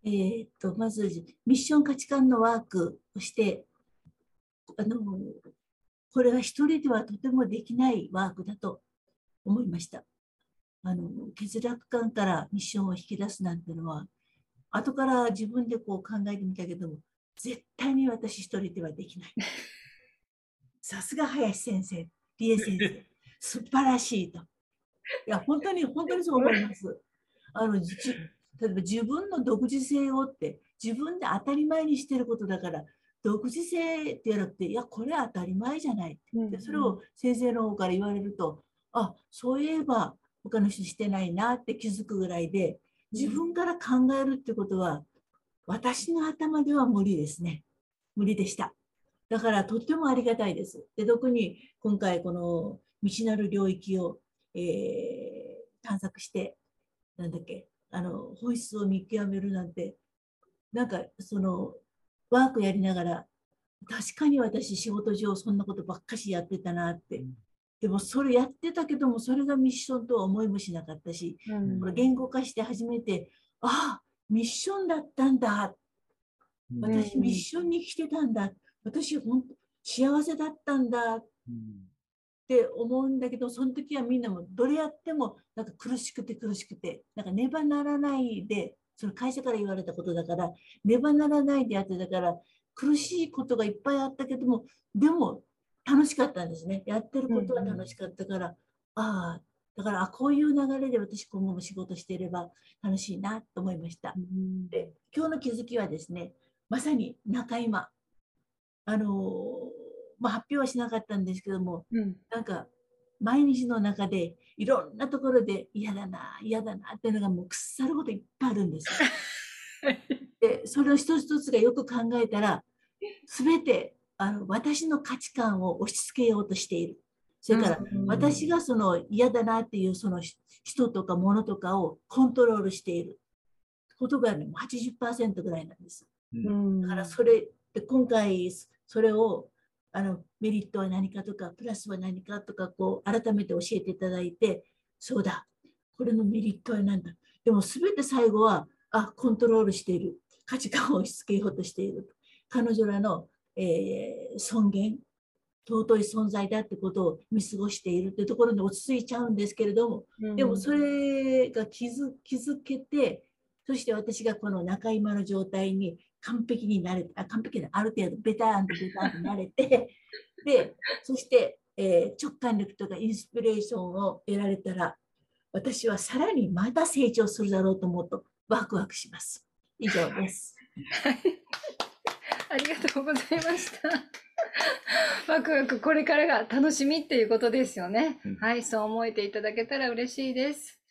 まず、ミッション価値観のワークをして、あの、これは一人ではとてもできないワークだと思いました。欠落感からミッションを引き出すなんてのは、後から自分でこう考えてみたけども、絶対に私一人ではできない。さすが林先生、理恵先生、素晴らしいと。いや、本当にそう思います。例えば自分の独自性をって自分で当たり前にしてることだから、独自性って言わなくて、いや、これは当たり前じゃない。で、それを先生の方から言われると、あ、そういえば他の人してないなって気づくぐらいで、自分から考えるってことは、私の頭では無理ですね。無理でした。だからとってもありがたいです。で、特に今回この未知なる領域を、探索して、なんだっけ、本質を見極めるなんて、なんかワークやりながら、確かに私仕事上そんなことばっかしやってたなって。でもそれやってたけども、それがミッションとは思いもしなかったし、これ言語化して初めて、ああ、ミッションだったんだ。私ミッションに来てたんだ。私本当幸せだったんだって思うんだけど、その時はみんなもどれやってもなんか苦しくて苦しくて、なんかねばならないで、その会社から言われたことだから、ねばならないでやってたから、苦しいことがいっぱいあったけども、でも楽しかったんですね。やってることは楽しかったから、ああ、だから、こういう流れで私今後も仕事していれば楽しいなと思いました。で、今日の気づきはですね、まさに中今、あの発表はしなかったんですけども、なんか、毎日の中でいろんなところで嫌だな、嫌だなっていうのがもう腐るほどいっぱいあるんですよ。で、それを一つ一つがよく考えたら、すべて私の価値観を押し付けようとしている。それから私がその嫌だなっていうその人とか物とかをコントロールしていることが、ね、80%ぐらいなんです。だからそれで今回それをメリットは何かとかプラスは何かとかこう改めて教えていただいて、そうだ、これのメリットは何だ。でも全て最後はコントロールしている、価値観を押し付けようとしている、彼女らの、尊厳、尊い存在だってことを見過ごしているってところに落ち着いちゃうんですけれども、でもそれが気づけて、そして私がこの中今の状態に完璧になれて、完璧なある程度ベターンとベターンとなれて、で、そして、直感力とかインスピレーションを得られたら、私はさらにまた成長するだろうと思うとワクワクします。以上です。 ありがとうございました。ワクワクこれからが楽しみっていうことですよね。はい、そう思えていただけたら嬉しいです。